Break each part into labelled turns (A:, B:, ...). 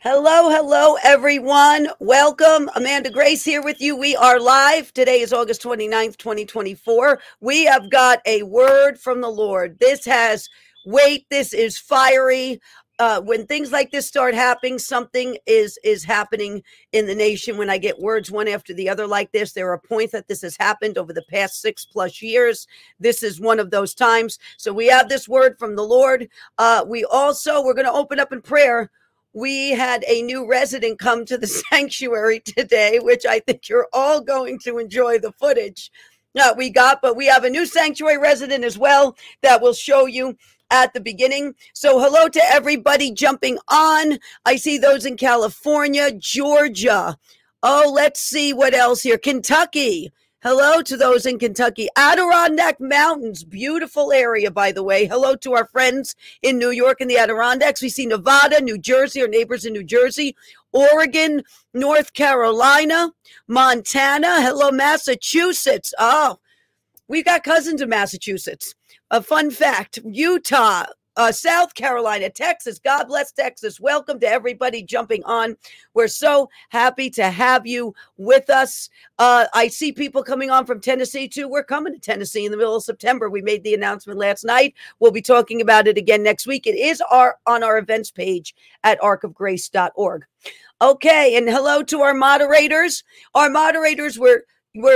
A: Hello, hello, everyone. Welcome. Amanda Grace here with you. We are live. Today is August 29th, 2024. We have got a word from the Lord. This has weight. This is fiery. When things like this start happening, something is happening in the nation. When I get words one after the other like this, there are points that this has happened over the past 6+ years. This is one of those times. So we have this word from the Lord. We're going to open up in prayer. We had a new resident come to the sanctuary today, which I think you're all going to enjoy the footage we got, but we have a new sanctuary resident as well that will show you at the beginning. So hello to everybody jumping on. I see those in California, Georgia. Oh, let's see what else here. Kentucky. Hello to those in Kentucky. Adirondack Mountains, beautiful area, by the way. Hello to our friends in New York and the Adirondacks. We see Nevada, New Jersey, our neighbors in New Jersey, Oregon, North Carolina, Montana. Hello, Massachusetts. Oh, we've got cousins in Massachusetts. A fun fact, Utah, South Carolina, Texas. God bless Texas. Welcome to everybody jumping on. We're so happy to have you with us. I see people coming on from Tennessee too. We're coming to Tennessee in the middle of September. We made the announcement last night. We'll be talking about it again next week. It is on our events page at arkofgrace.org. Okay, and hello to our moderators. Our moderators were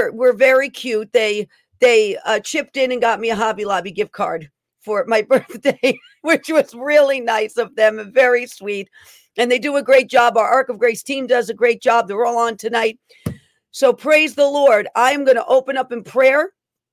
A: very cute. They chipped in and got me a Hobby Lobby gift card for my birthday, which was really nice of them and very sweet. And they do a great job. Our Ark of Grace team does a great job. They're all on tonight. So praise the Lord. I am going to open up in prayer,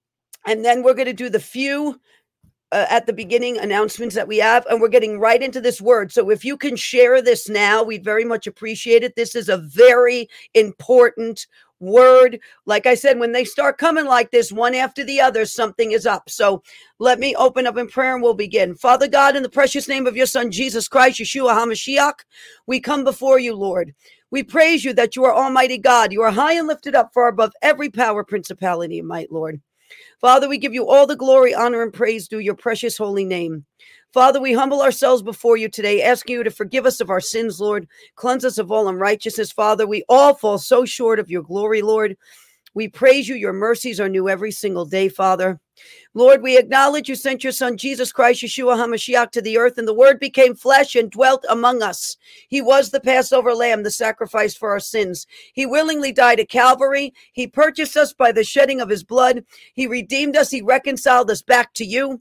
A: and then we're going to do the few at the beginning announcements that we have, and we're getting right into this word. So if you can share this now, we'd very much appreciate it. This is a very important word. Like I said, when they start coming like this, one after the other, something is up. So let me open up in prayer and we'll begin. Father God, in the precious name of your son, Jesus Christ, Yeshua HaMashiach, we come before you, Lord. We praise you that you are Almighty God. You are high and lifted up far above every power, principality, and might, Lord. Father, we give you all the glory, honor, and praise due your precious holy name. Father, we humble ourselves before you today, asking you to forgive us of our sins, Lord. Cleanse us of all unrighteousness, Father. We all fall so short of your glory, Lord. We praise you. Your mercies are new every single day, Father. Lord, we acknowledge you sent your son, Jesus Christ, Yeshua HaMashiach, to the earth, and the word became flesh and dwelt among us. He was the Passover lamb, the sacrifice for our sins. He willingly died at Calvary. He purchased us by the shedding of his blood. He redeemed us. He reconciled us back to you.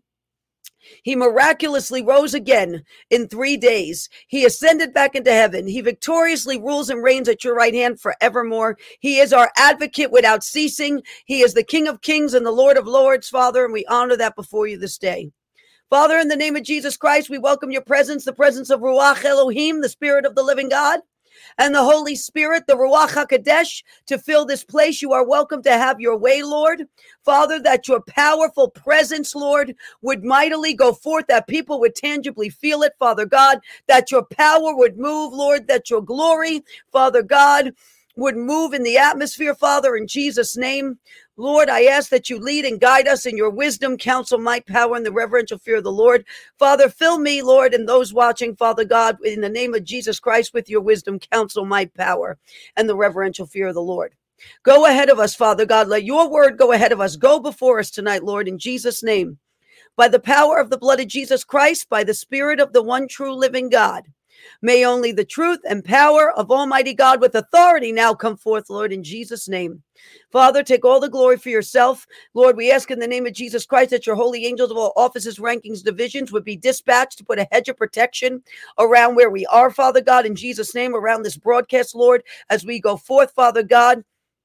A: He miraculously rose again in 3 days. He ascended back into heaven. He victoriously rules and reigns at your right hand forevermore. He is our advocate without ceasing. He is the King of kings and the Lord of lords, Father, and we honor that before you this day. Father, in the name of Jesus Christ, we welcome your presence, the presence of Ruach Elohim, the Spirit of the living God, and the Holy Spirit, the Ruach HaKodesh, to fill this place. You are welcome to have your way, Lord. Father, that your powerful presence, Lord, would mightily go forth, that people would tangibly feel it, Father God, that your power would move, Lord, that your glory, Father God, would move in the atmosphere, Father, in Jesus' name. Lord, I ask that you lead and guide us in your wisdom, counsel, might, power, and the reverential fear of the Lord. Father, fill me, Lord, and those watching, Father God, in the name of Jesus Christ, with your wisdom, counsel, might, power, and the reverential fear of the Lord. Go ahead of us, Father God. Let your word go ahead of us. Go before us tonight, Lord, in Jesus' name. By the power of the blood of Jesus Christ, by the Spirit of the one true living God, may only the truth and power of Almighty God with authority now come forth, Lord, in Jesus' name. Father, take all the glory for yourself. Lord, we ask in the name of Jesus Christ that your holy angels of all offices, rankings, divisions would be dispatched to put a hedge of protection around where we are, Father God, in Jesus' name, around this broadcast, Lord, as we go forth, Father God.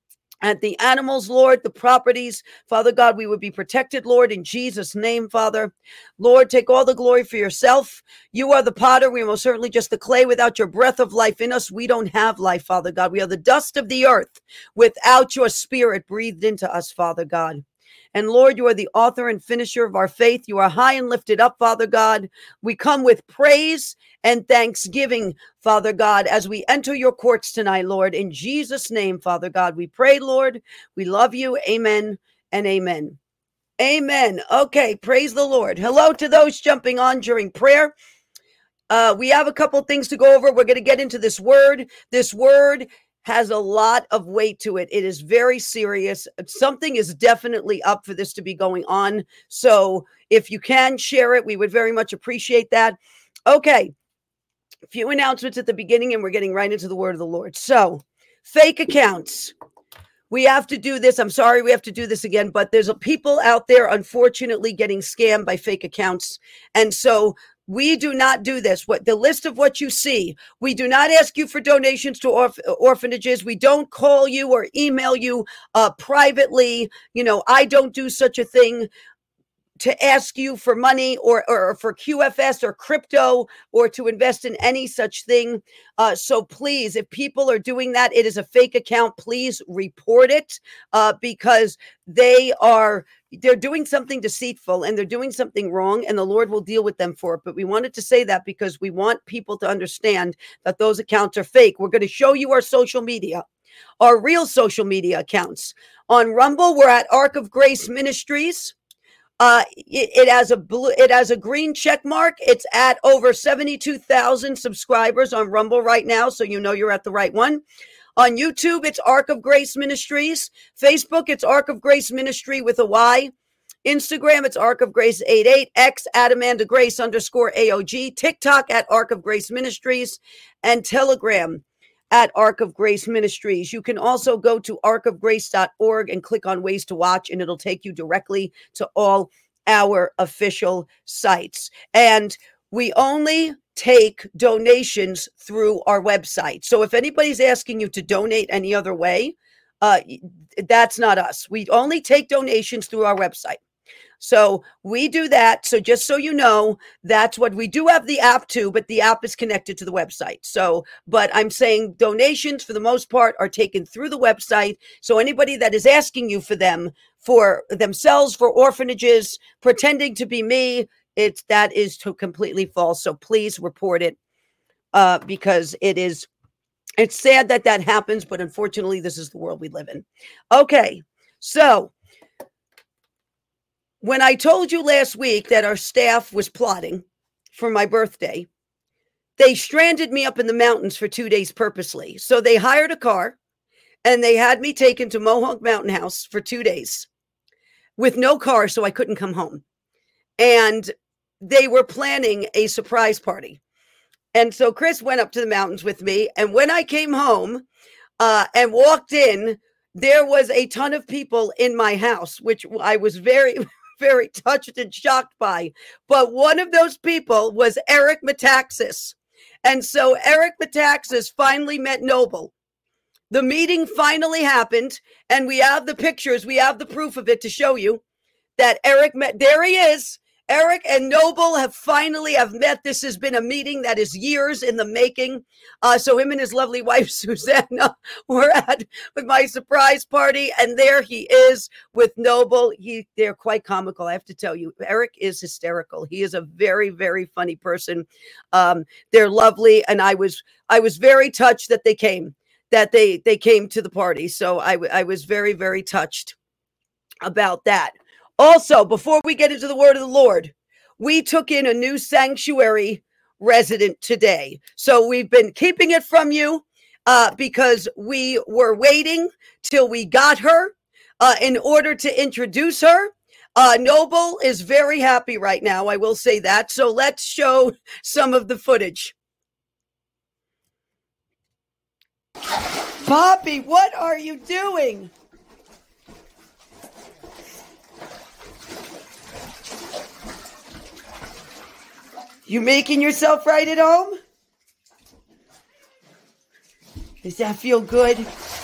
A: And the animals, Lord, the properties, Father God, we would be protected, Lord, in Jesus' name, Father. Lord, take all the glory for yourself. You are the potter. We are most certainly just the clay. Without your breath of life in us, we don't have life, Father God. We are the dust of the earth without your spirit breathed into us, Father God. And Lord, you are the author and finisher of our faith. You are high and lifted up, Father God. We come with praise and thanksgiving, Father God, as we enter your courts tonight, Lord. In Jesus' name, Father God, we pray, Lord. We love you. Amen and amen. Amen. Okay, praise the Lord. Hello to those jumping on during prayer. We have a couple things to go over. We're going to get into this word. This word has a lot of weight to it. It is very serious. Something is definitely up for this to be going on. So if you can share it, we would very much appreciate that. Okay. A few announcements at the beginning, and we're getting right into the word of the Lord. So, fake accounts. We have to do this. I'm sorry we have to do this again, but there's people out there, unfortunately, getting scammed by fake accounts. And so we do not do this. What the list of what you see, we do not ask you for donations to orphanages. We don't call you or email you privately. I don't do such a thing to ask you for money or for QFS or crypto or to invest in any such thing. So please, if people are doing that, it is a fake account. Please report it because they're doing something deceitful and they're doing something wrong, and the Lord will deal with them for it. But we wanted to say that because we want people to understand that those accounts are fake. We're going to show you our social media, our real social media accounts. On Rumble, we're at Ark of Grace Ministries. It has a green check mark. It's at over 72,000 subscribers on Rumble right now, so you're at the right one. On YouTube, it's Ark of Grace Ministries. Facebook, it's Ark of Grace Ministry with a Y. Instagram, it's Ark of Grace 88. X at Amanda Grace _AOG. TikTok at Ark of Grace Ministries, and Telegram at Ark of Grace Ministries. You can also go to arkofgrace.org and click on ways to watch, and it'll take you directly to all our official sites. And we only take donations through our website. So if anybody's asking you to donate any other way, that's not us. We only take donations through our website. So we do that. So just so you know, that's what we do. Have the app too, but the app is connected to the website. So, but I'm saying donations for the most part are taken through the website. So anybody that is asking you for them, for themselves, for orphanages, pretending to be me, that is completely false. So please report it because it's sad that happens, but unfortunately this is the world we live in. Okay. So when I told you last week that our staff was plotting for my birthday, they stranded me up in the mountains for 2 days purposely. So they hired a car and they had me taken to Mohawk Mountain House for 2 days with no car, so I couldn't come home. And they were planning a surprise party. And so Chris went up to the mountains with me. And when I came home and walked in, there was a ton of people in my house, which I was very, very touched and shocked by. But one of those people was Eric Metaxas. And so Eric Metaxas finally met Noble. The meeting finally happened, and we have the pictures. We have the proof of it to show you that Eric met. There he is. Eric and Noble have met. This has been a meeting that is years in the making. So him and his lovely wife, Susanna, were at my surprise party. And there he is with Noble. They're quite comical, I have to tell you. Eric is hysterical. He is a very, very funny person. They're lovely. And I was very touched that they came, they came to the party. So I was very, very touched about that. Also, before we get into the word of the Lord, we took in a new sanctuary resident today. So we've been keeping it from you because we were waiting till we got her in order to introduce her. Noble is very happy right now, I will say that. So let's show some of the footage. Poppy, what are you doing? You making yourself right at home? Does that feel good?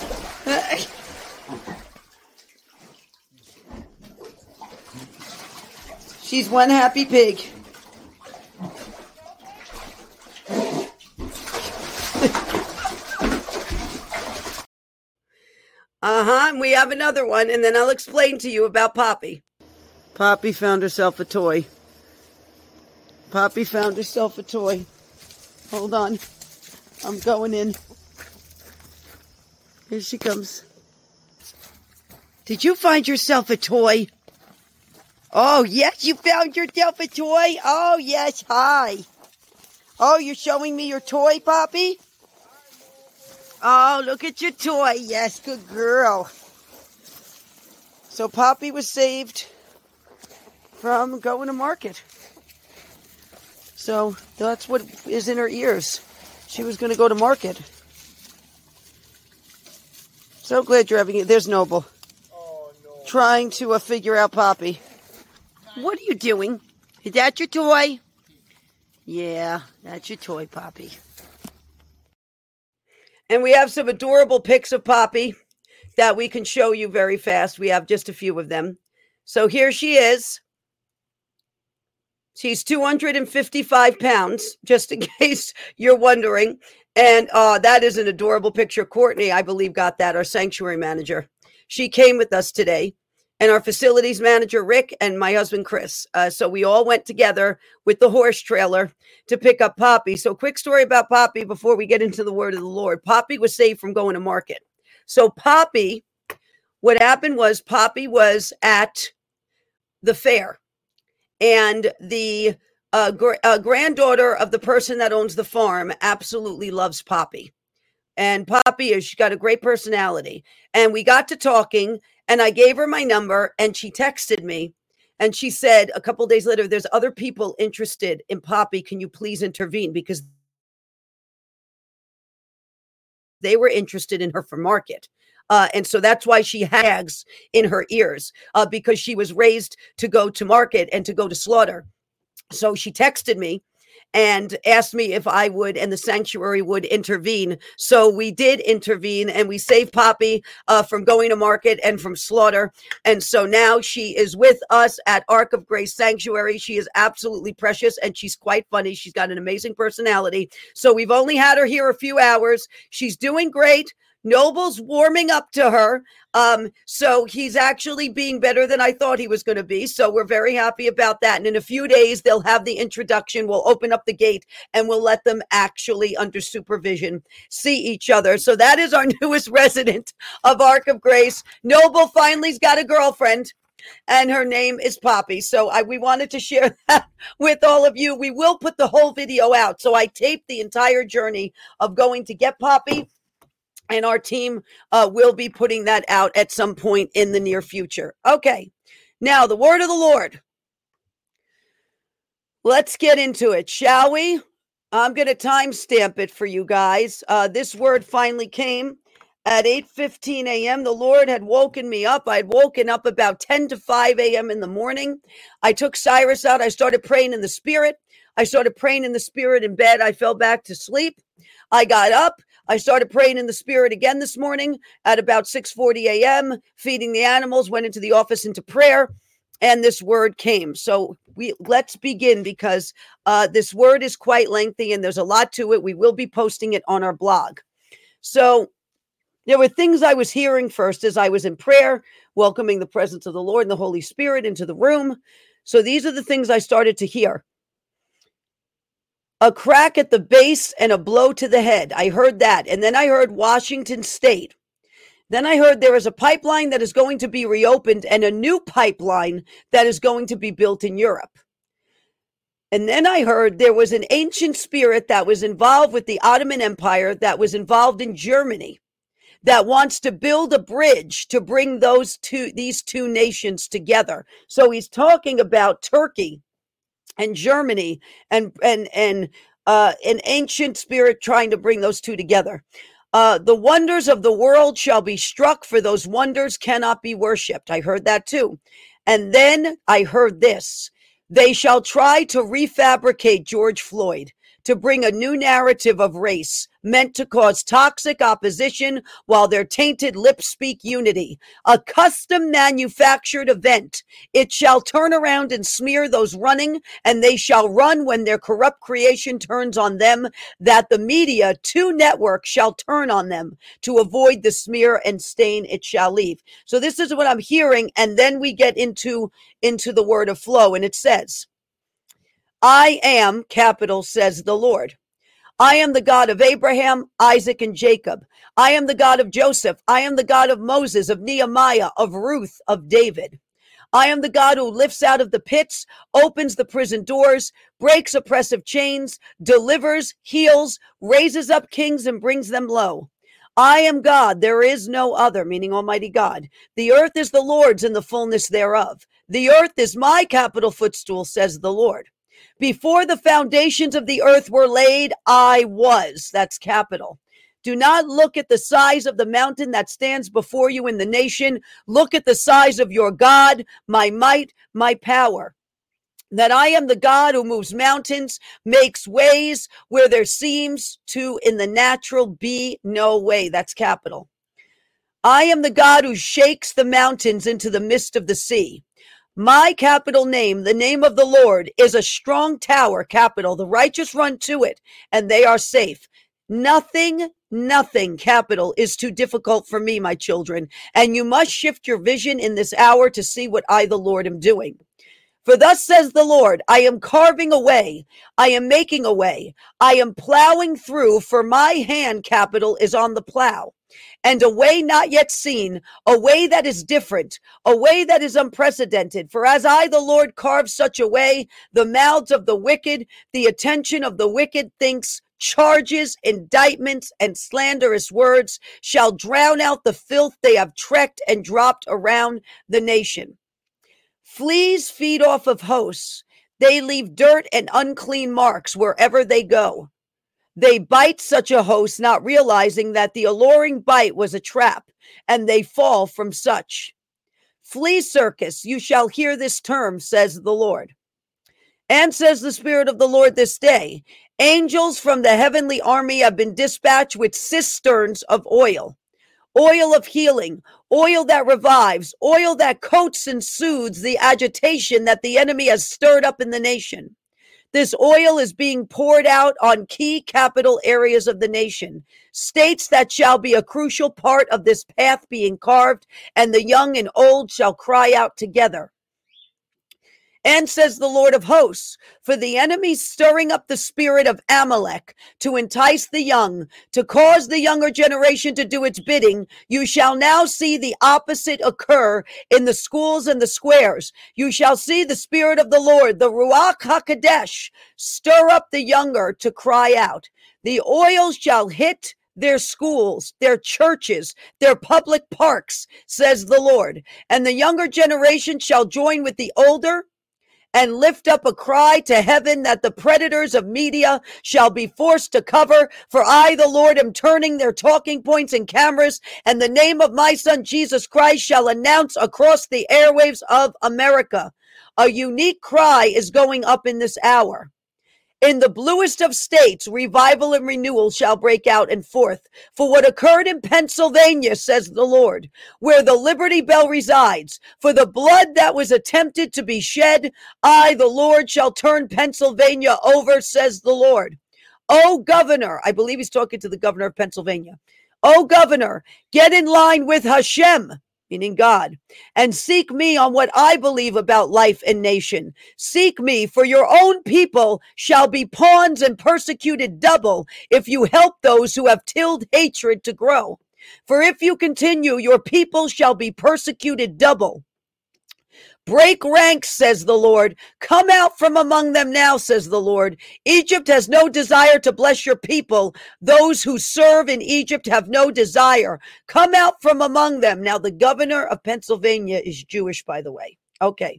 A: She's one happy pig. And we have another one, and then I'll explain to you about Poppy. Poppy found herself a toy. Poppy found herself a toy. Hold on. I'm going in. Here she comes. Did you find yourself a toy? Oh, yes, you found yourself a toy? Oh, yes, hi. Oh, you're showing me your toy, Poppy? Oh, look at your toy. Yes, good girl. So Poppy was saved from going to market. So that's what is in her ears. She was going to go to market. So glad you're having it. There's Noble. Oh, no. Trying to figure out Poppy. What are you doing? Is that your toy? Yeah, that's your toy, Poppy. And we have some adorable pics of Poppy that we can show you very fast. We have just a few of them. So here she is. She's 255 pounds, just in case you're wondering. And that is an adorable picture. Courtney, I believe, got that, our sanctuary manager. She came with us today. And our facilities manager, Rick, and my husband, Chris. So we all went together with the horse trailer to pick up Poppy. So quick story about Poppy before we get into the word of the Lord. Poppy was saved from going to market. So Poppy, what happened was Poppy was at the fair. And the granddaughter of the person that owns the farm absolutely loves Poppy. And Poppy, she's got a great personality. And we got to talking, and I gave her my number, and she texted me. And she said a couple of days later, there's other people interested in Poppy. Can you please intervene? Because they were interested in her for market. And so that's why she has in her ears, because she was raised to go to market and to go to slaughter. So she texted me and asked me if I would and the sanctuary would intervene. So we did intervene, and we saved Poppy from going to market and from slaughter. And so now she is with us at Ark of Grace Sanctuary. She is absolutely precious, and she's quite funny. She's got an amazing personality. So we've only had her here a few hours. She's doing great. Noble's warming up to her. So he's actually being better than I thought he was going to be. So we're very happy about that. And in a few days, they'll have the introduction. We'll open up the gate and we'll let them actually, under supervision, see each other. So that is our newest resident of Ark of Grace. Noble finally's got a girlfriend, and her name is Poppy. So we wanted to share that with all of you. We will put the whole video out. So I taped the entire journey of going to get Poppy. And our team will be putting that out at some point in the near future. Okay, now the word of the Lord. Let's get into it, shall we? I'm going to timestamp it for you guys. This word finally came at 8:15 a.m. The Lord had woken me up. I had woken up about 10 to 5 a.m. in the morning. I took Cyrus out. I started praying in the Spirit. I started praying in the Spirit in bed. I fell back to sleep. I got up. I started praying in the Spirit again this morning at about 6:40 a.m., feeding the animals, went into the office into prayer, and this word came. So let's begin, because this word is quite lengthy and there's a lot to it. We will be posting it on our blog. So there were things I was hearing first as I was in prayer, welcoming the presence of the Lord and the Holy Spirit into the room. So these are the things I started to hear. A crack at the base and a blow to the head. I heard that. And then I heard Washington State. Then I heard there is a pipeline that is going to be reopened and a new pipeline that is going to be built in Europe. And then I heard there was an ancient spirit that was involved with the Ottoman Empire, that was involved in Germany, that wants to build a bridge to bring these two nations together. So he's talking about Turkey and Germany and an ancient spirit trying to bring those two together. The wonders of the world shall be struck, for those wonders cannot be worshipped. I heard that too. And then I heard this. They shall try to refabricate George Floyd, to bring a new narrative of race meant to cause toxic opposition while their tainted lips speak unity. A custom manufactured event. It shall turn around and smear those running, and they shall run when their corrupt creation turns on them, that the media, two networks, shall turn on them to avoid the smear and stain it shall leave. So this is what I'm hearing, and then we get into the word of flow, and it says, I am, capital, says the Lord. I am the God of Abraham, Isaac, and Jacob. I am the God of Joseph. I am the God of Moses, of Nehemiah, of Ruth, of David. I am the God who lifts out of the pits, opens the prison doors, breaks oppressive chains, delivers, heals, raises up kings and brings them low. I am God, there is no other, meaning Almighty God. The earth is the Lord's and the fullness thereof. The earth is my capital footstool, says the Lord. Before the foundations of the earth were laid, I was. That's capital. Do not look at the size of the mountain that stands before you in the nation. Look at the size of your God, my might, my power. That I am the God who moves mountains, makes ways where there seems to in the natural be no way. That's capital. I am the God who shakes the mountains into the midst of the sea. My capital name, the name of the Lord, is a strong tower, capital. The righteous run to it and they are safe. Nothing, capital, is too difficult for me, my children. And you must shift your vision in this hour to see what I, the Lord, am doing. For thus says the Lord, I am carving a way. I am making a way. I am plowing through, for my hand, capital, is on the plow. And a way not yet seen, a way that is different, a way that is unprecedented. For as I, the Lord, carve such a way, the mouths of the wicked, the attention of the wicked thinks, charges, indictments, and slanderous words shall drown out the filth they have trekked and dropped around the nation. Fleas feed off of hosts. They leave dirt and unclean marks wherever they go. They bite such a host, not realizing that the alluring bite was a trap, and they fall from such. Flea circus, you shall hear this term, says the Lord. And says the Spirit of the Lord this day, angels from the heavenly army have been dispatched with cisterns of oil of healing, oil that revives, oil that coats and soothes the agitation that the enemy has stirred up in the nation. This oil is being poured out on key capital areas of the nation, states that shall be a crucial part of this path being carved, and the young and old shall cry out together. And says the Lord of hosts, for the enemy stirring up the spirit of Amalek to entice the young, to cause the younger generation to do its bidding, you shall now see the opposite occur in the schools and the squares. You shall see the Spirit of the Lord, the Ruach HaKodesh, stir up the younger to cry out. The oil shall hit their schools, their churches, their public parks, says the Lord. And the younger generation shall join with the older and lift up a cry to heaven that the predators of media shall be forced to cover. For I, the Lord, am turning their talking points and cameras, and the name of my Son, Jesus Christ, shall announce across the airwaves of America. A unique cry is going up in this hour. In the bluest of states, revival and renewal shall break out and forth. For what occurred in Pennsylvania, says the Lord, where the Liberty Bell resides, for the blood that was attempted to be shed, I, the Lord, shall turn Pennsylvania over, says the Lord. Oh, governor, I believe he's talking to the governor of Pennsylvania. Oh, governor, get in line with Hashem, meaning God, and seek me on what I believe about life and nation. Seek me, for your own people shall be pawns and persecuted double if you help those who have tilled hatred to grow. For if you continue, your people shall be persecuted double. Break ranks, says the Lord. Come out from among them now, says the Lord. Egypt has no desire to bless your people. Those who serve in Egypt have no desire. Come out from among them. Now, the governor of Pennsylvania is Jewish, by the way. Okay.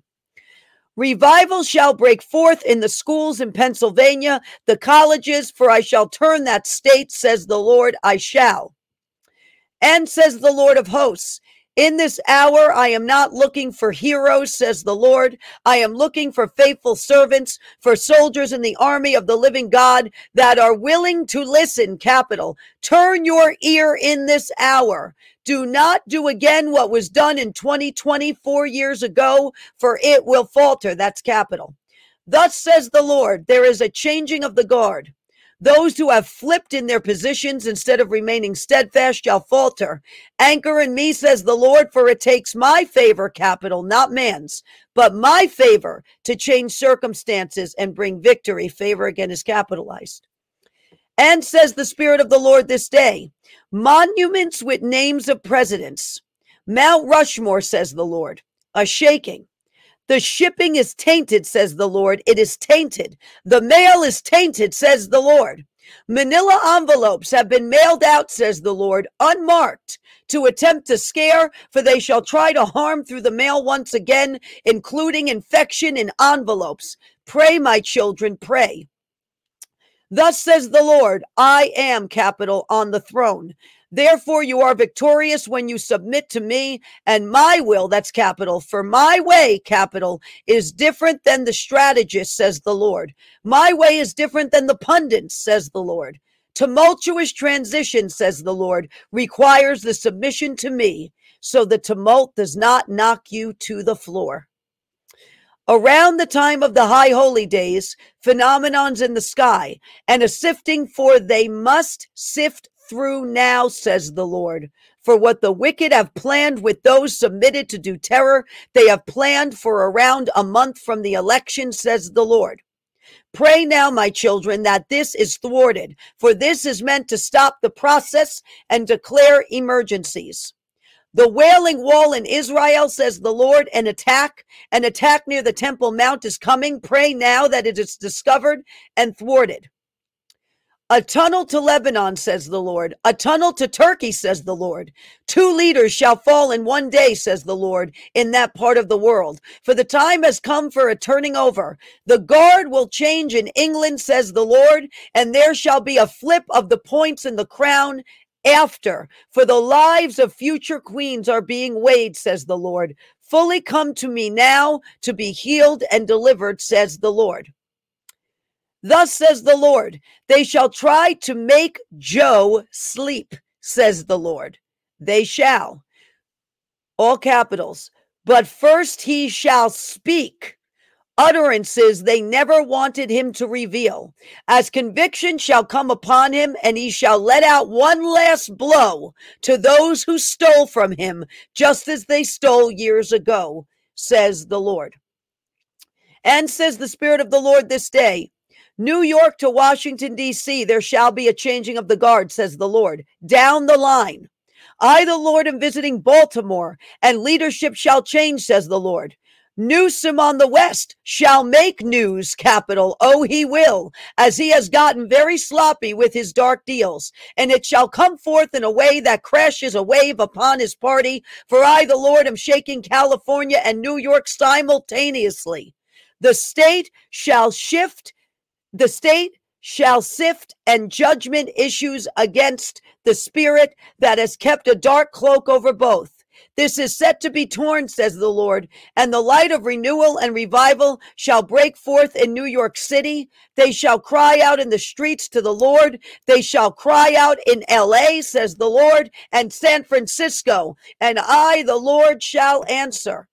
A: Revival shall break forth in the schools in Pennsylvania, the colleges, for I shall turn that state, says the Lord, I shall. And says the Lord of hosts, in this hour, I am not looking for heroes, says the Lord. I am looking for faithful servants, for soldiers in the army of the living God that are willing to listen, capital. Turn your ear in this hour. Do not do again what was done in 2020, 4 years ago, for it will falter. That's capital. Thus says the Lord, there is a changing of the guard. Those who have flipped in their positions instead of remaining steadfast shall falter. Anchor in me, says the Lord, for it takes my favor, capital, not man's, but my favor to change circumstances and bring victory. Favor again is capitalized. And says the Spirit of the Lord this day, monuments with names of presidents. Mount Rushmore, says the Lord, a shaking. The shipping is tainted, says the Lord. It is tainted. The mail is tainted, says the Lord. Manila envelopes have been mailed out, says the Lord, unmarked, to attempt to scare, for they shall try to harm through the mail once again, including infection in envelopes. Pray, my children, pray. Thus says the Lord, I am, capital, on the throne. Therefore you are victorious when you submit to me, and my will, that's capital, for my way, capital, is different than the strategist, says the Lord. My way is different than the pundits, says the Lord. Tumultuous transition, says the Lord, requires the submission to me, so the tumult does not knock you to the floor. Around the time of the high holy days, phenomenons in the sky, and a sifting, for they must sift through now, says the Lord. For what the wicked have planned with those submitted to do terror, they have planned for around a month from the election, says the Lord. Pray now, my children, that this is thwarted, for this is meant to stop the process and declare emergencies. The Wailing Wall in Israel, says the Lord, an attack near the Temple Mount is coming. Pray now that it is discovered and thwarted. A tunnel to Lebanon, says the Lord. A tunnel to Turkey, says the Lord. 2 leaders shall fall in one day, says the Lord, in that part of the world. For the time has come for a turning over. The guard will change in England, says the Lord, and there shall be a flip of the points in the crown after, for the lives of future queens are being weighed, says the Lord. Fully come to me now to be healed and delivered, says the Lord. Thus says the Lord, they shall try to make Joe sleep, says the Lord. They shall, all capitals, but first he shall speak utterances they never wanted him to reveal, as conviction shall come upon him, and he shall let out one last blow to those who stole from him, just as they stole years ago, says the Lord. And says the Spirit of the Lord this day, New York to Washington, D.C., there shall be a changing of the guard, says the Lord, down the line. I, the Lord, am visiting Baltimore, and leadership shall change, says the Lord. Newsom on the West shall make news, capital. Oh, he will, as he has gotten very sloppy with his dark deals. And it shall come forth in a way that crashes a wave upon his party. For I, the Lord, am shaking California and New York simultaneously. The state shall sift, and judgment issues against the spirit that has kept a dark cloak over both. This is set to be torn, says the Lord, and the light of renewal and revival shall break forth in New York City. They shall cry out in the streets to the Lord. They shall cry out in LA, says the Lord, and San Francisco, and I, the Lord, shall answer.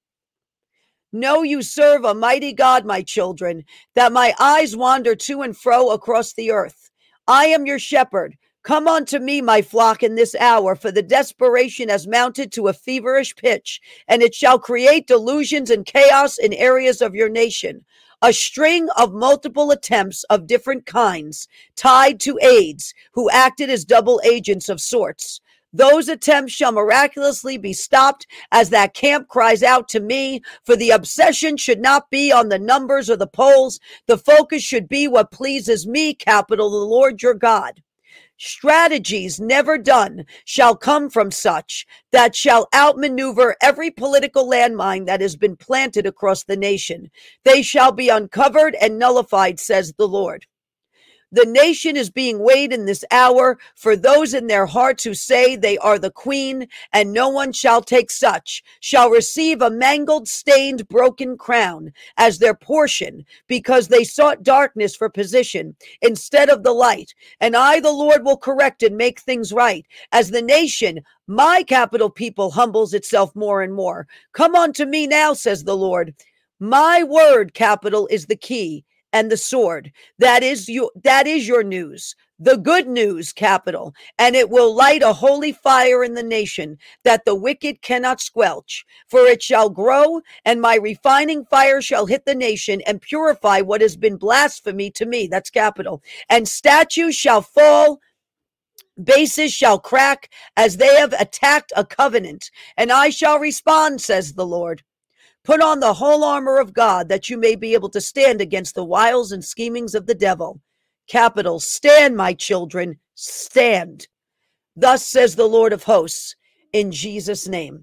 A: Know you serve a mighty God, my children, that my eyes wander to and fro across the earth. I am your shepherd. Come unto me, my flock, in this hour, for the desperation has mounted to a feverish pitch, and it shall create delusions and chaos in areas of your nation. A string of multiple attempts of different kinds, tied to aides, who acted as double agents of sorts. Those attempts shall miraculously be stopped as that camp cries out to me, for the obsession should not be on the numbers or the polls. The focus should be what pleases me, capital, the Lord your God. Strategies never done shall come from such that shall outmaneuver every political landmine that has been planted across the nation. They shall be uncovered and nullified, says the Lord. The nation is being weighed in this hour for those in their hearts who say they are the queen, and no one shall take such, shall receive a mangled, stained, broken crown as their portion, because they sought darkness for position instead of the light. And I, the Lord, will correct and make things right as the nation, my capital people, humbles itself more and more. Come unto me now, says the Lord. My word, capital, is the key and the sword. That is your news, the good news, capital, and it will light a holy fire in the nation that the wicked cannot squelch. For it shall grow, and my refining fire shall hit the nation and purify what has been blasphemy to me. That's capital. And statues shall fall, bases shall crack as they have attacked a covenant, and I shall respond, says the Lord. Put on the whole armor of God that you may be able to stand against the wiles and schemings of the devil. Capital, stand, my children, stand. Thus says the Lord of hosts, in Jesus' name.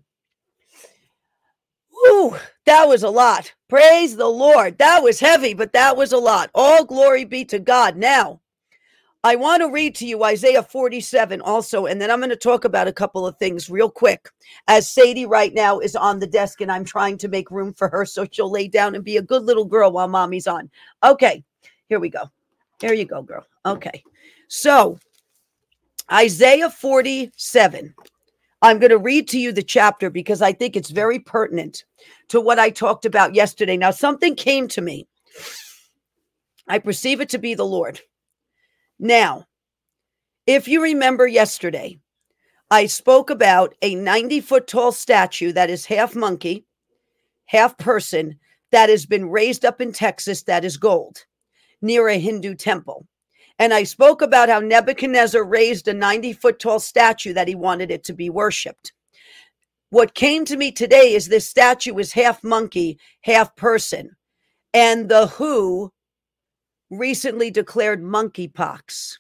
A: Whew, that was a lot. Praise the Lord. That was heavy, but that was a lot. All glory be to God. Now, I want to read to you Isaiah 47 also, and then I'm going to talk about a couple of things real quick, as Sadie right now is on the desk, and I'm trying to make room for her so she'll lay down and be a good little girl while mommy's on. Okay, here we go. There you go, girl. Okay, so Isaiah 47. I'm going to read to you the chapter because I think it's very pertinent to what I talked about yesterday. Now, something came to me. I perceive it to be the Lord. Now, if you remember yesterday, I spoke about a 90-foot tall statue that is half monkey, half person, that has been raised up in Texas that is gold near a Hindu temple. And I spoke about how Nebuchadnezzar raised a 90-foot tall statue that he wanted it to be worshipped. What came to me today is this statue is half monkey, half person. And the WHO recently declared monkeypox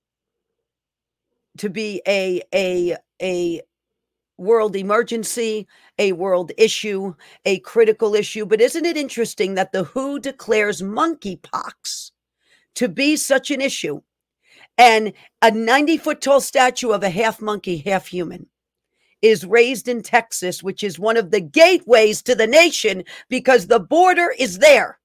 A: to be a world emergency, a world issue, a critical issue. But isn't it interesting that the WHO declares monkeypox to be such an issue? And a 90-foot tall statue of a half monkey, half human is raised in Texas, which is one of the gateways to the nation because the border is there.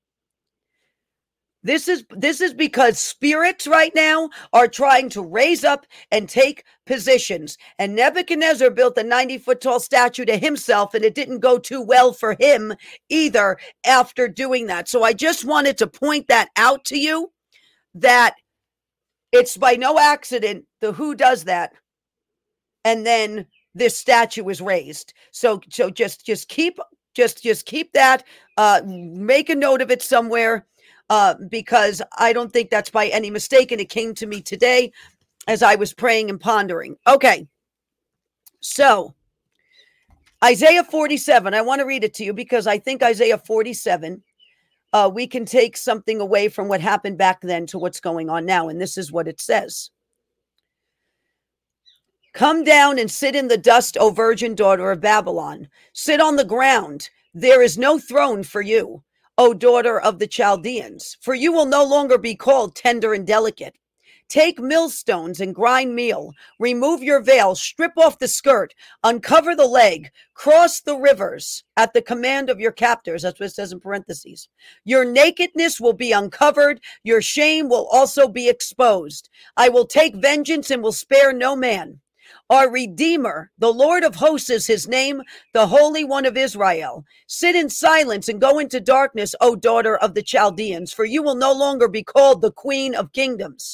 A: This is because spirits right now are trying to raise up and take positions. And Nebuchadnezzar built a 90-foot tall statue to himself, and it didn't go too well for him either after doing that. So I just wanted to point that out to you, that it's by no accident the WHO does that, and then this statue is raised. So just keep that. Make a note of it somewhere. Because I don't think that's by any mistake. And it came to me today as I was praying and pondering. Okay. So Isaiah 47, I want to read it to you because I think Isaiah 47, we can take something away from what happened back then to what's going on now. And this is what it says. Come down and sit in the dust, O virgin daughter of Babylon. Sit on the ground. There is no throne for you, O daughter of the Chaldeans, for you will no longer be called tender and delicate. Take millstones and grind meal. Remove your veil, strip off the skirt, uncover the leg, cross the rivers at the command of your captors. That's what it says in parentheses. Your nakedness will be uncovered. Your shame will also be exposed. I will take vengeance and will spare no man. Our Redeemer, the Lord of hosts is his name, the Holy One of Israel. Sit in silence and go into darkness, O daughter of the Chaldeans, for you will no longer be called the Queen of Kingdoms.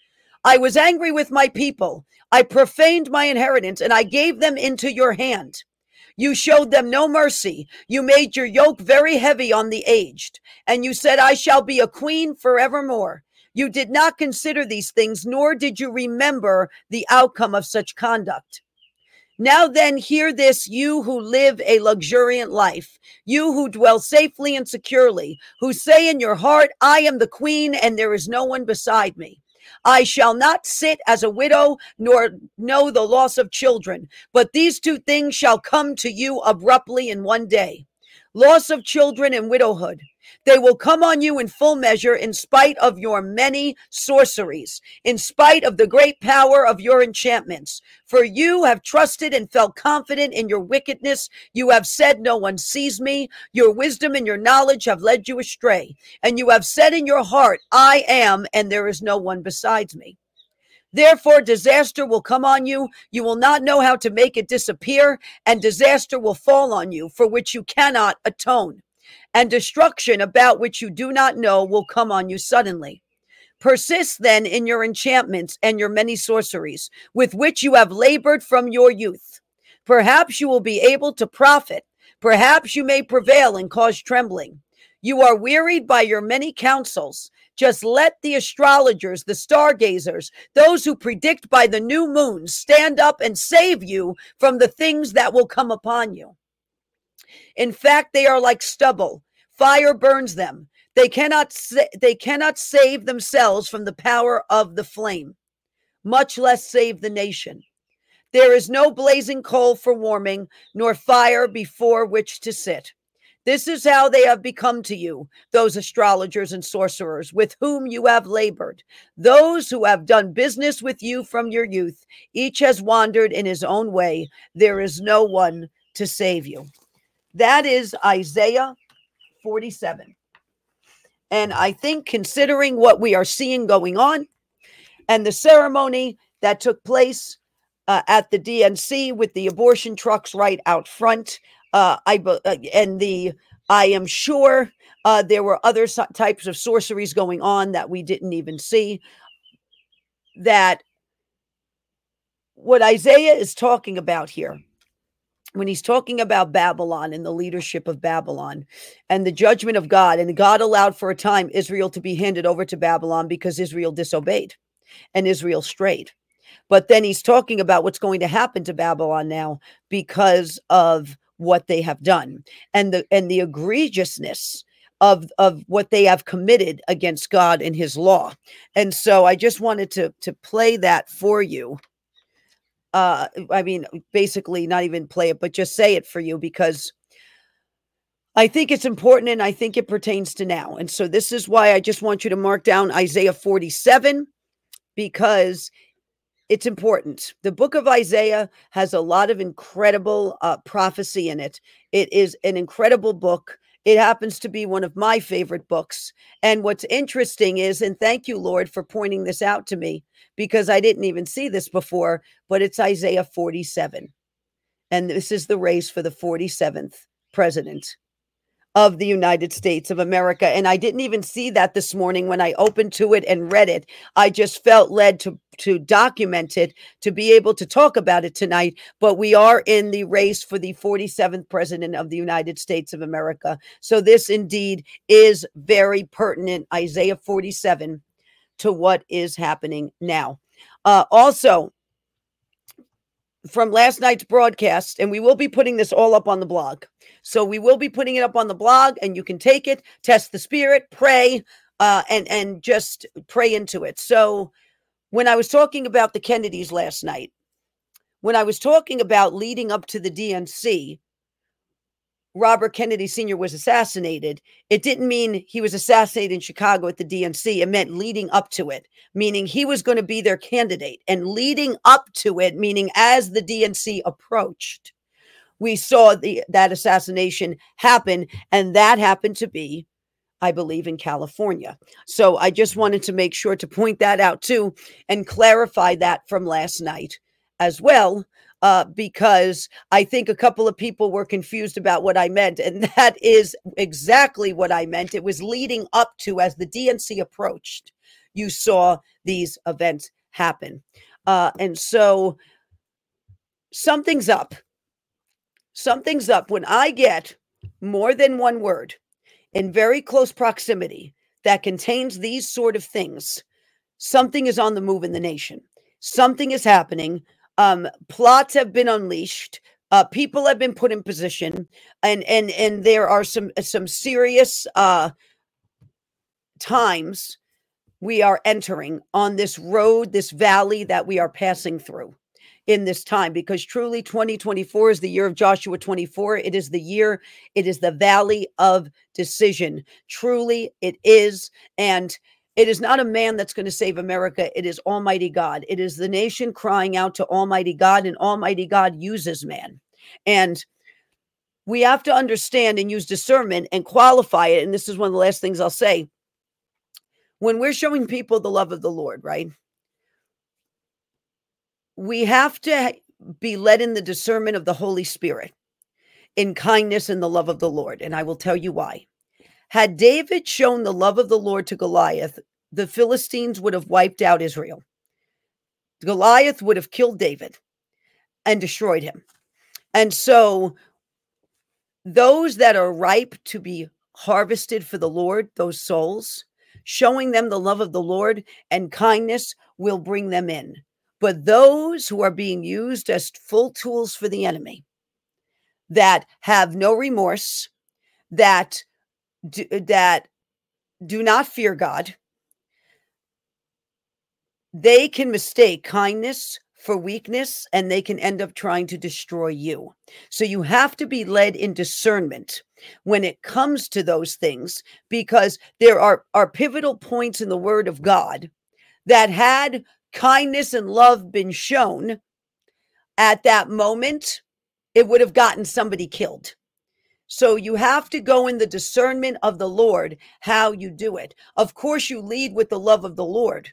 A: I was angry with my people. I profaned my inheritance, and I gave them into your hand. You showed them no mercy. You made your yoke very heavy on the aged, and you said, I shall be a queen forevermore. You did not consider these things, nor did you remember the outcome of such conduct. Now then, hear this, you who live a luxuriant life, you who dwell safely and securely, who say in your heart, I am the queen and there is no one beside me. I shall not sit as a widow, nor know the loss of children, but these two things shall come to you abruptly in one day. Loss of children and widowhood. They will come on you in full measure in spite of your many sorceries, in spite of the great power of your enchantments. For you have trusted and felt confident in your wickedness. You have said, no one sees me. Your wisdom and your knowledge have led you astray. And you have said in your heart, I am, and there is no one besides me. Therefore, disaster will come on you. You will not know how to make it disappear, and disaster will fall on you, for which you cannot atone. And destruction about which you do not know will come on you suddenly. Persist then in your enchantments and your many sorceries, with which you have labored from your youth. Perhaps you will be able to profit. Perhaps you may prevail and cause trembling. You are wearied by your many counsels. Just let the astrologers, the stargazers, those who predict by the new moon, stand up and save you from the things that will come upon you. In fact, they are like stubble. Fire burns them. They cannot save themselves from the power of the flame, much less save the nation. There is no blazing coal for warming, nor fire before which to sit. This is how they have become to you, those astrologers and sorcerers with whom you have labored, those who have done business with you from your youth. Each has wandered in his own way. There is no one to save you. That is Isaiah 47. And I think, considering what we are seeing going on and the ceremony that took place at the DNC with the abortion trucks right out front, I am sure there were other types of sorceries going on that we didn't even see. That what Isaiah is talking about here, when he's talking about Babylon and the leadership of Babylon and the judgment of God, and God allowed for a time Israel to be handed over to Babylon because Israel disobeyed and Israel strayed. But then he's talking about what's going to happen to Babylon now because of what they have done and the egregiousness of what they have committed against God and his law. And so I just wanted to play that for you. I mean, basically not even play it, but just say it for you, because I think it's important and I think it pertains to now. And so this is why I just want you to mark down Isaiah 47, because it's important. The book of Isaiah has a lot of incredible prophecy in it. It is an incredible book. It happens to be one of my favorite books. And what's interesting is, and thank you, Lord, for pointing this out to me, because I didn't even see this before, but it's Isaiah 47. And this is the race for the 47th president of the United States of America. And I didn't even see that this morning when I opened to it and read it. I just felt led to document it, to be able to talk about it tonight. But we are in the race for the 47th president of the United States of America. So this indeed is very pertinent, Isaiah 47, to what is happening now. Also, from last night's broadcast, and we will be putting this all up on the blog. So we will be putting it up on the blog, and you can take it, test the spirit, pray, and just pray into it. So when I was talking about the Kennedys last night, when I was talking about leading up to the DNC, Robert Kennedy Sr. was assassinated, it didn't mean he was assassinated in Chicago at the DNC. It meant leading up to it, meaning he was going to be their candidate. And leading up to it, meaning as the DNC approached, we saw that assassination happen. And that happened to be, I believe, in California. So I just wanted to make sure to point that out too and clarify that from last night as well. Because I think a couple of people were confused about what I meant. And that is exactly what I meant. It was leading up to, as the DNC approached, you saw these events happen. And so something's up. Something's up. When I get more than one word in very close proximity that contains these sort of things, something is on the move in the nation. Something is happening. Plots have been unleashed. People have been put in position, and there are some serious times we are entering on this road, this valley that we are passing through in this time, because truly 2024 is the year of Joshua 24. It is the year, it is the valley of decision. Truly it is. And it is not a man that's going to save America. It is Almighty God. It is the nation crying out to Almighty God, and Almighty God uses man. And we have to understand and use discernment and qualify it. And this is one of the last things I'll say. When we're showing people the love of the Lord, right? We have to be led in the discernment of the Holy Spirit, in kindness and the love of the Lord. And I will tell you why. Had David shown the love of the Lord to Goliath, the Philistines would have wiped out Israel. Goliath would have killed David and destroyed him. And so those that are ripe to be harvested for the Lord, those souls, showing them the love of the Lord and kindness will bring them in. But those who are being used as full tools for the enemy, that have no remorse, that do not fear God, they can mistake kindness for weakness, and they can end up trying to destroy you. So you have to be led in discernment when it comes to those things, because there are pivotal points in the Word of God that, had kindness and love been shown at that moment, it would have gotten somebody killed. So you have to go in the discernment of the Lord, how you do it. Of course, you lead with the love of the Lord.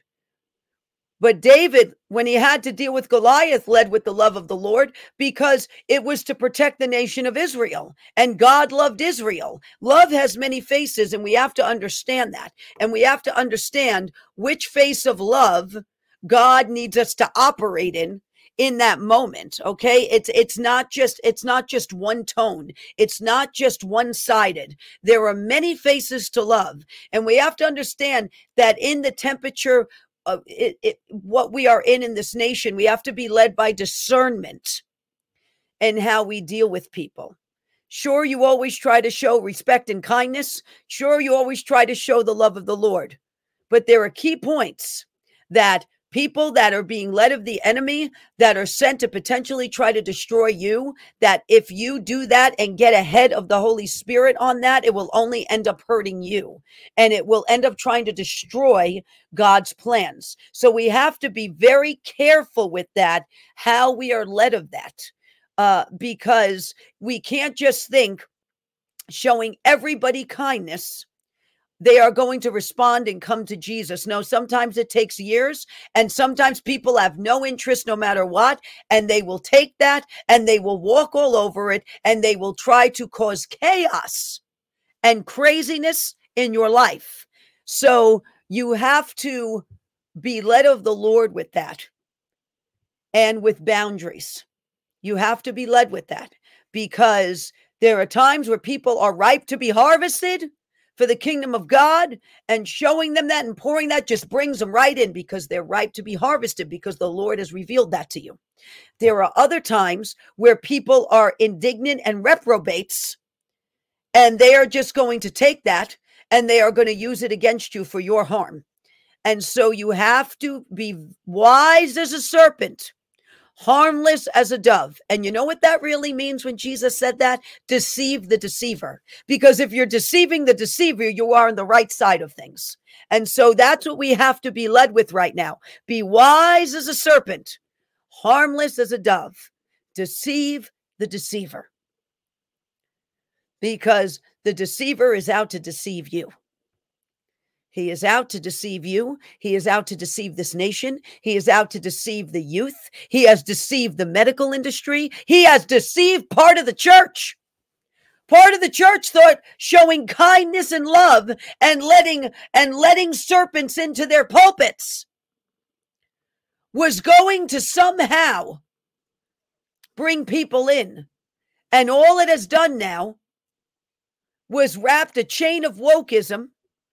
A: But David, when he had to deal with Goliath, led with the love of the Lord, because it was to protect the nation of Israel. And God loved Israel. Love has many faces, and we have to understand that. And we have to understand which face of love God needs us to operate in that moment. Okay, it's not just one tone. It's not just one-sided. There are many faces to love, and we have to understand that in the temperature of what we are in this nation, we have to be led by discernment in how we deal with people. Sure, you always try to show respect and kindness. Sure, you always try to show the love of the Lord. But there are key points that people that are being led of the enemy, that are sent to potentially try to destroy you, that if you do that and get ahead of the Holy Spirit on that, it will only end up hurting you, and it will end up trying to destroy God's plans. So we have to be very careful with that, how we are led of that, because we can't just think showing everybody kindness, they are going to respond and come to Jesus. No, sometimes it takes years, and sometimes people have no interest no matter what, and they will take that and they will walk all over it, and they will try to cause chaos and craziness in your life. So you have to be led of the Lord with that, and with boundaries. You have to be led with that, because there are times where people are ripe to be harvested for the kingdom of God, and showing them that and pouring that just brings them right in, because they're ripe to be harvested, because the Lord has revealed that to you. There are other times where people are indignant and reprobates, and they are just going to take that and they are going to use it against you for your harm. And so you have to be wise as a serpent, harmless as a dove. And you know what that really means when Jesus said that? Deceive the deceiver. Because if you're deceiving the deceiver, you are on the right side of things. And so that's what we have to be led with right now. Be wise as a serpent, harmless as a dove. Deceive the deceiver. Because the deceiver is out to deceive you. He is out to deceive you. He is out to deceive this nation. He is out to deceive the youth. He has deceived the medical industry. He has deceived part of the church. Part of the church thought showing kindness and love and letting serpents into their pulpits was going to somehow bring people in. And all it has done now was wrapped a chain of wokeism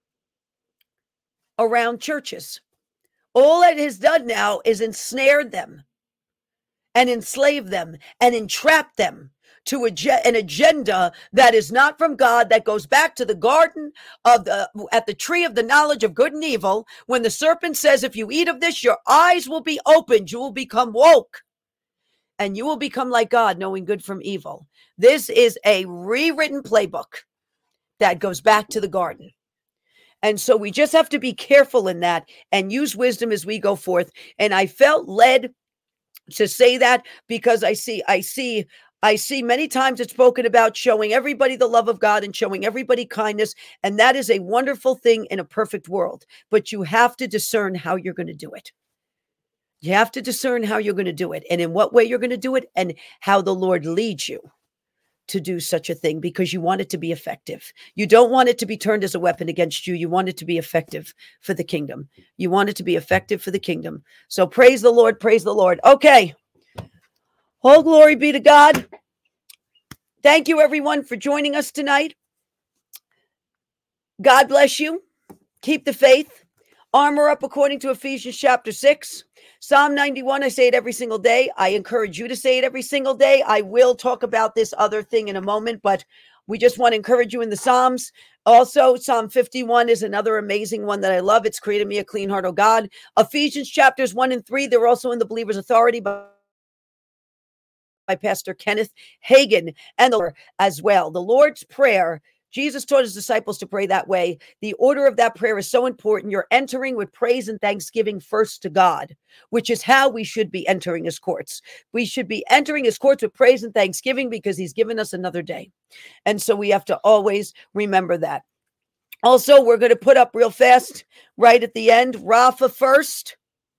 A: around churches. All it has done now is ensnared them and enslaved them and entrapped them to an agenda that is not from God, that goes back to the garden of at the tree of the knowledge of good and evil, when the serpent says, if you eat of this, your eyes will be opened, you will become woke, and you will become like God, knowing good from evil. This is a rewritten playbook that goes back to the garden. And so we just have to be careful in that and use wisdom as we go forth. And I felt led to say that because I see many times it's spoken about showing everybody the love of God and showing everybody kindness. And that is a wonderful thing in a perfect world. But you have to discern how you're going to do it. You have to discern how you're going to do it and in what way you're going to do it and how the Lord leads you to do such a thing, because you want it to be effective. You don't want it to be turned as a weapon against you. You want it to be effective for the kingdom. You want it to be effective for the kingdom. So praise the Lord. Praise the Lord. Okay. All glory be to God. Thank you, everyone, for joining us tonight. God bless you. Keep the faith. Armor up according to Ephesians chapter 6. Psalm 91, I say it every single day. I encourage you to say it every single day. I will talk about this other thing in a moment, but we just want to encourage you in the Psalms. Also, Psalm 51 is another amazing one that I love. It's created me a clean heart, O God. Ephesians chapters 1 and 3, they're also in the Believer's Authority by Pastor Kenneth Hagin and the Lord as well. The Lord's Prayer, Jesus taught his disciples to pray that way. The order of that prayer is so important. You're entering with praise and thanksgiving first to God, which is how we should be entering his courts. We should be entering his courts with praise and thanksgiving because he's given us another day. And so we have to always remember that. Also, we're going to put up real fast right at the end, Rapha first.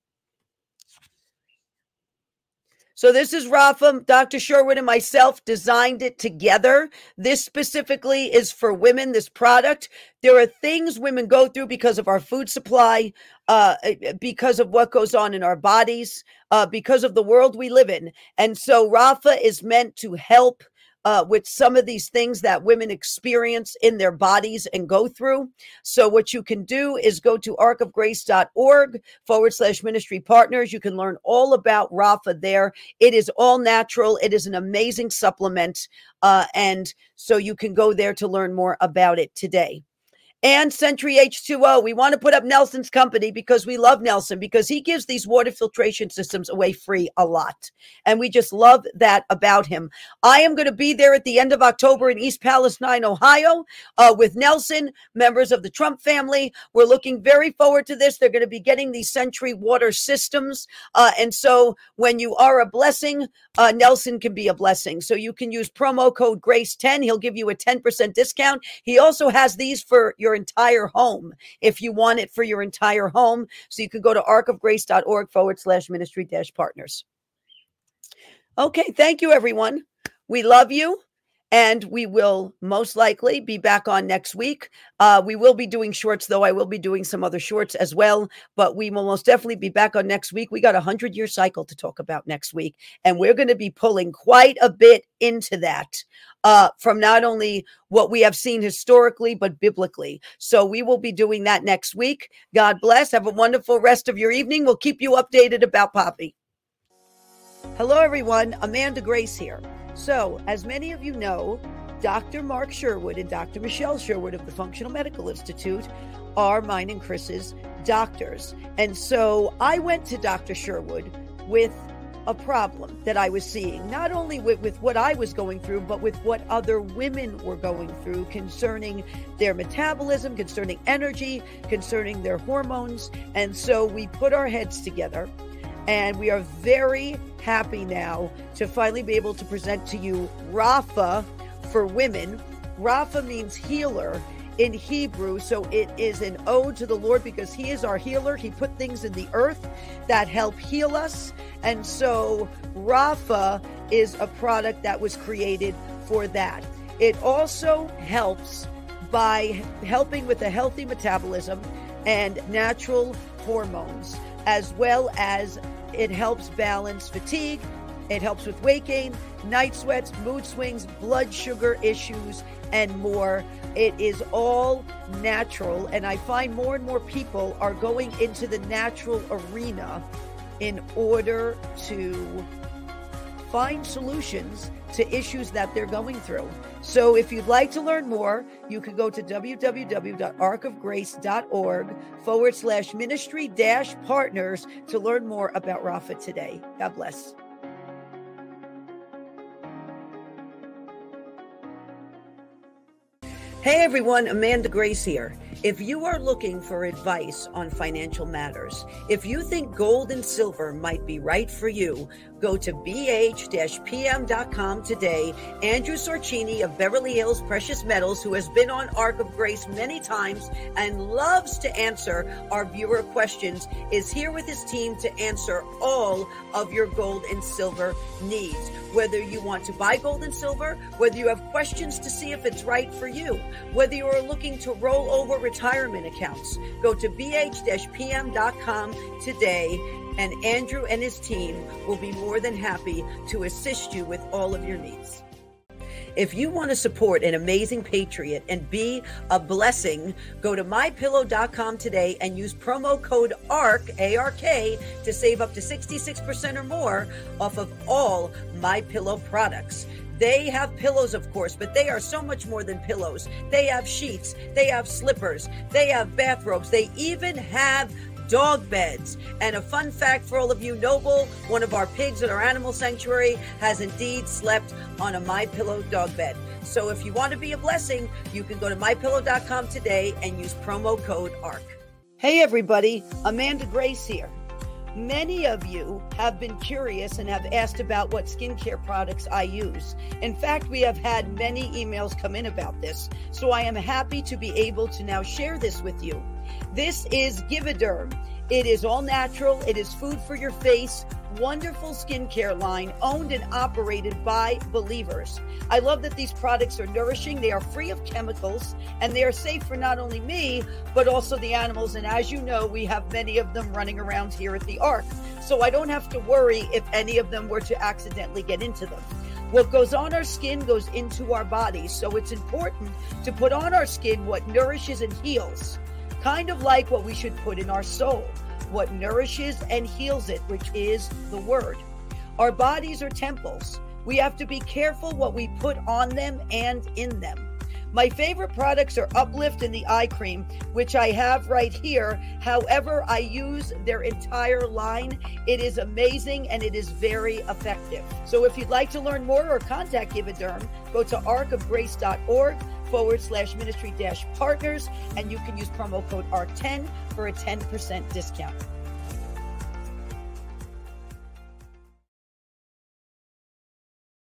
A: So this is Rapha. Dr. Sherwood and myself designed it together. This specifically is for women, this product. There are things women go through because of our food supply, because of what goes on in our bodies, because of the world we live in. And so Rapha is meant to help with some of these things that women experience in their bodies and go through. So what you can do is go to arkofgrace.org/ministry partners. You can learn all about Rapha there. It is all natural. It is an amazing supplement. And so you can go there to learn more about it today. And Century H2O. We want to put up Nelson's company because we love Nelson, because he gives these water filtration systems away free a lot. And we just love that about him. I am going to be there at the end of October in East Palestine, Ohio, with Nelson, members of the Trump family. We're looking very forward to this. They're going to be getting these Century water systems. And so when you are a blessing, Nelson can be a blessing. So you can use promo code GRACE10. He'll give you a 10% discount. He also has these for your entire home if you want it for your entire home. So you can go to arkofgrace.org/ministry-partners. Okay, thank you, everyone. We love you. And we will most likely be back on next week. We will be doing shorts, though. I will be doing some other shorts as well. But we will most definitely be back on next week. We got a 100-year cycle to talk about next week. And we're going to be pulling quite a bit into that from not only what we have seen historically, but biblically. So we will be doing that next week. God bless. Have a wonderful rest of your evening. We'll keep you updated about Poppy. Hello, everyone. Amanda Grace here. So, as many of you know, Dr. Mark Sherwood and Dr. Michelle Sherwood of the Functional Medical Institute are mine and Chris's doctors. And so I went to Dr. Sherwood with a problem that I was seeing, not only with what I was going through, but with what other women were going through concerning their metabolism, concerning energy, concerning their hormones. And so we put our heads together. And we are very happy now to finally be able to present to you Rapha for women. Rapha means healer in Hebrew. So it is an ode to the Lord because he is our healer. He put things in the earth that help heal us. And so Rapha is a product that was created for that. It also helps by helping with a healthy metabolism and natural hormones, as well as it helps balance fatigue. It helps with weight gain, night sweats, mood swings, blood sugar issues, and more. It is all natural. And I find more and more people are going into the natural arena in order to find solutions to issues that they're going through. So if you'd like to learn more, you can go to www.arkofgrace.org/ministry-partners to learn more about Rapha today. God bless. Hey everyone, Amanda Grace here. If you are looking for advice on financial matters, if you think gold and silver might be right for you, go to bh-pm.com today. Andrew Sorcini of Beverly Hills Precious Metals, who has been on Ark of Grace many times and loves to answer our viewer questions, is here with his team to answer all of your gold and silver needs. Whether you want to buy gold and silver, whether you have questions to see if it's right for you, whether you are looking to roll over retirement accounts, go to bh-pm.com today, and Andrew and his team will be more than happy to assist you with all of your needs. If you want to support an amazing patriot and be a blessing, go to mypillow.com today and use promo code ARK, A-R-K, to save up to 66% or more off of all MyPillow products. They have pillows, of course, but they are so much more than pillows. They have sheets, they have slippers, they have bathrobes, they even have dog beds. And a fun fact for all of you, Noble, one of our pigs at our animal sanctuary, has indeed slept on a MyPillow dog bed. So if you want to be a blessing, you can go to mypillow.com today and use promo code ARK. Hey everybody, Amanda Grace here. Many of you have been curious and have asked about what skincare products I use. In fact, we have had many emails come in about this, so I am happy to be able to now share this with you. This is Givauderm. It is all natural. It is food for your face. Wonderful skincare line owned and operated by believers. I love that these products are nourishing. They are free of chemicals and they are safe for not only me, but also the animals. And as you know, we have many of them running around here at the Ark. So I don't have to worry if any of them were to accidentally get into them. What goes on our skin goes into our bodies. So it's important to put on our skin what nourishes and heals. Kind of like what we should put in our soul, what nourishes and heals it, which is the word. Our bodies are temples. We have to be careful what we put on them and in them. My favorite products are Uplift and the eye cream, which I have right here. However, I use their entire line. It is amazing and it is very effective. So if you'd like to learn more or contact Givauderm, go to arkofgrace.org/ministry-partners, and you can use promo code ARK10 for a 10% discount.